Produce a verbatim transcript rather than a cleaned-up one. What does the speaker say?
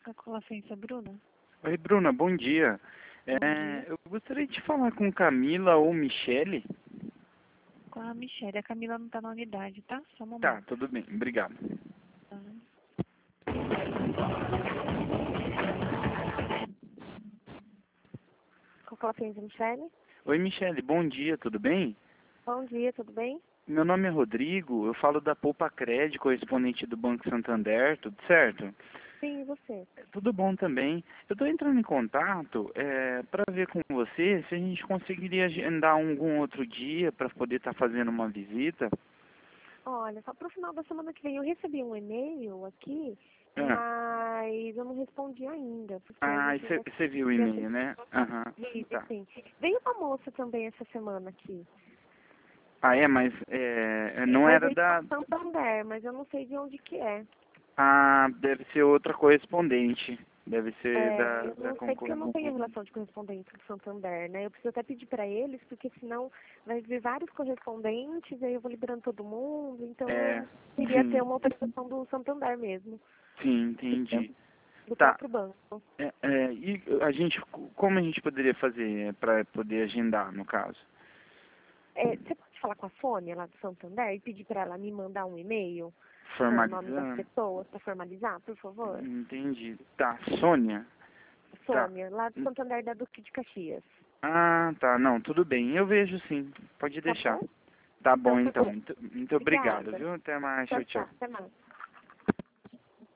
Tá com licença, Bruna? Oi, Bruna, bom dia. Bom É, dia. eu gostaria de falar com Camila ou Michele. Com a Michelle. A Camila não tá na unidade, tá? Só um Tá, momento. tudo bem, obrigado. Tá. Com a licença, Michele? Oi, Michele, bom dia, tudo bem? Bom dia, tudo bem? Meu nome é Rodrigo, eu falo da Poupa Cred, correspondente do Banco Santander, tudo certo? Sim, e você? Tudo bom também. Eu estou entrando em contato é, para ver com você se a gente conseguiria agendar algum outro dia para poder estar fazendo uma visita. Olha, só pro final da semana que vem eu recebi um e-mail aqui, Ah, mas eu não respondi ainda, porque a ah gente já... você viu o já e-mail, né? Aham, vi, tá. sim. Veio uma moça também essa semana aqui. Ah, é, mas é, não Mas era veio para da... Santander, mas eu não sei de onde que é. Ah, deve ser outra correspondente. Deve ser É, da, eu da não sei porque eu não concorrência. tenho relação de correspondente do Santander, né? Eu preciso até pedir para eles, porque senão vai vir vários correspondentes, aí eu vou liberando todo mundo, então É, eu queria ter sim, uma autorização do Santander mesmo, sim, entendi. do Tá, próprio banco. é, é, e a gente, como a gente poderia fazer para poder agendar, no caso? É, você pode falar com a Sônia lá do Santander e pedir para ela me mandar um e-mail com o nome das Formalizando? pessoas para formalizar, por favor? Entendi. Tá, Sônia? Tá. Sônia, lá do Santander da Duque de Caxias. Ah, tá, não, tudo bem, eu vejo sim, pode Tá deixar. bom? Tá Então, bom tá então, bom. muito, muito obrigado, Obrigada. viu? Até mais, Tchau, tchau, tchau. tchau. Até mais.